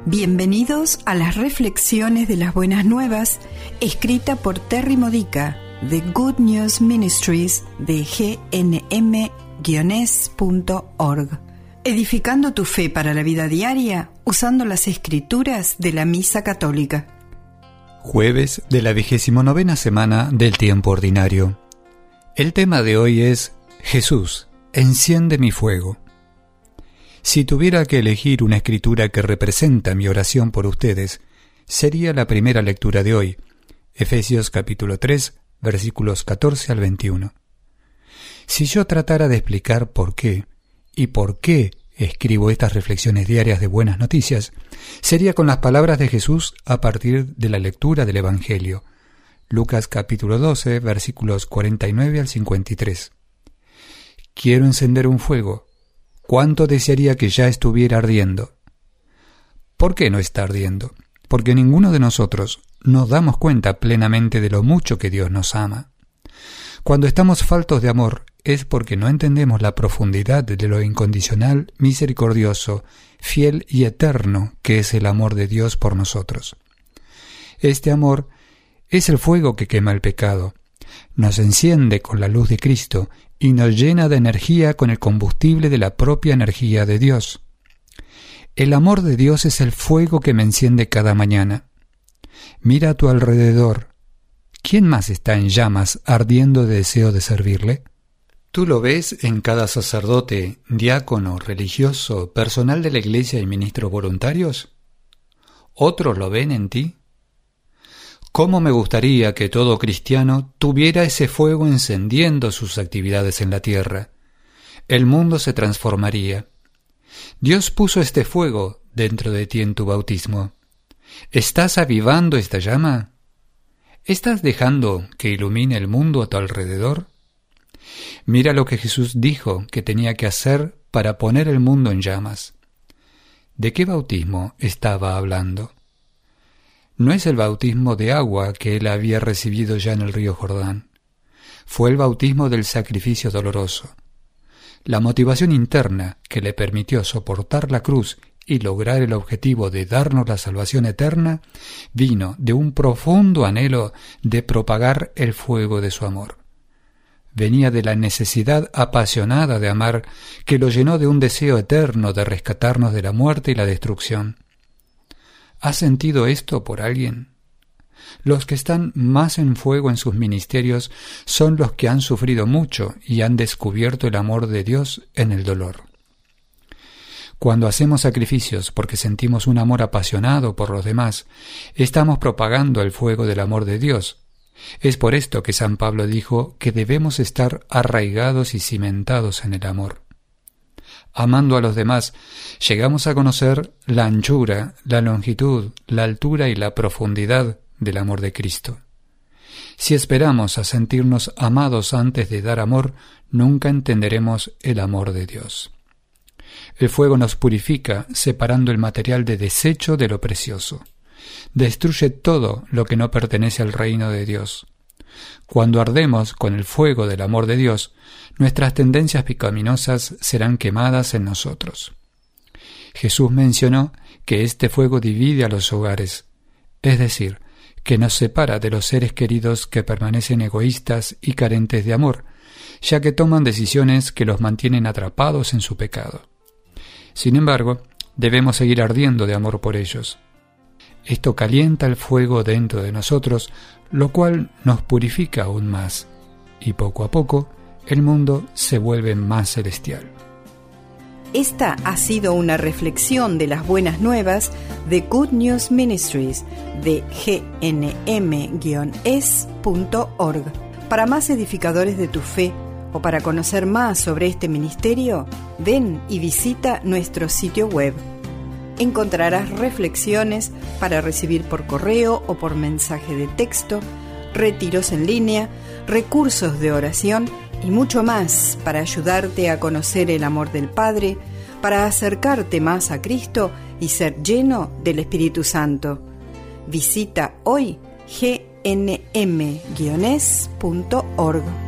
Bienvenidos a las reflexiones de las buenas nuevas, escrita por Terry Modica, de Good News Ministries de gnm-es.org. Edificando tu fe para la vida diaria, usando las escrituras de la Misa Católica. Jueves de la 29ª semana del tiempo ordinario. El tema de hoy es Jesús, enciende mi fuego. Si tuviera que elegir una escritura que representa mi oración por ustedes, sería la primera lectura de hoy, Efesios capítulo 3, versículos 14 al 21. Si yo tratara de explicar por qué escribo estas reflexiones diarias de buenas noticias, sería con las palabras de Jesús a partir de la lectura del Evangelio, Lucas capítulo 12, versículos 49 al 53. Quiero encender un fuego. ¿Cuánto desearía que ya estuviera ardiendo? ¿Por qué no está ardiendo? Porque ninguno de nosotros nos damos cuenta plenamente de lo mucho que Dios nos ama. Cuando estamos faltos de amor es porque no entendemos la profundidad de lo incondicional, misericordioso, fiel y eterno que es el amor de Dios por nosotros. Este amor es el fuego que quema el pecado, nos enciende con la luz de Cristo y nos llena de energía con el combustible de la propia energía de Dios. El amor de Dios es el fuego que me enciende cada mañana. Mira a tu alrededor. ¿Quién más está en llamas ardiendo de deseo de servirle? ¿Tú lo ves en cada sacerdote, diácono, religioso, personal de la iglesia y ministros voluntarios? ¿Otros lo ven en ti? ¿Cómo me gustaría que todo cristiano tuviera ese fuego encendiendo sus actividades en la tierra? El mundo se transformaría. Dios puso este fuego dentro de ti en tu bautismo. ¿Estás avivando esta llama? ¿Estás dejando que ilumine el mundo a tu alrededor? Mira lo que Jesús dijo que tenía que hacer para poner el mundo en llamas. ¿De qué bautismo estaba hablando? No es el bautismo de agua que él había recibido ya en el río Jordán. Fue el bautismo del sacrificio doloroso. La motivación interna que le permitió soportar la cruz y lograr el objetivo de darnos la salvación eterna vino de un profundo anhelo de propagar el fuego de su amor. Venía de la necesidad apasionada de amar que lo llenó de un deseo eterno de rescatarnos de la muerte y la destrucción. ¿Has sentido esto por alguien? Los que están más en fuego en sus ministerios son los que han sufrido mucho y han descubierto el amor de Dios en el dolor. Cuando hacemos sacrificios porque sentimos un amor apasionado por los demás, estamos propagando el fuego del amor de Dios. Es por esto que San Pablo dijo que debemos estar arraigados y cimentados en el amor. Amando a los demás, llegamos a conocer la anchura, la longitud, la altura y la profundidad del amor de Cristo. Si esperamos a sentirnos amados antes de dar amor, nunca entenderemos el amor de Dios. El fuego nos purifica, separando el material de desecho de lo precioso. Destruye todo lo que no pertenece al reino de Dios. Cuando ardemos con el fuego del amor de Dios, nuestras tendencias pecaminosas serán quemadas en nosotros. Jesús mencionó que este fuego divide a los hogares, es decir, que nos separa de los seres queridos que permanecen egoístas y carentes de amor, ya que toman decisiones que los mantienen atrapados en su pecado. Sin embargo, debemos seguir ardiendo de amor por ellos. Esto calienta el fuego dentro de nosotros, lo cual nos purifica aún más, y poco a poco el mundo se vuelve más celestial. Esta ha sido una reflexión de las buenas nuevas de Good News Ministries de gnm-es.org. Para más edificadores de tu fe o para conocer más sobre este ministerio, ven y visita nuestro sitio web. Encontrarás reflexiones para recibir por correo o por mensaje de texto, retiros en línea, recursos de oración y mucho más para ayudarte a conocer el amor del Padre, para acercarte más a Cristo y ser lleno del Espíritu Santo. Visita hoy gnm-es.org.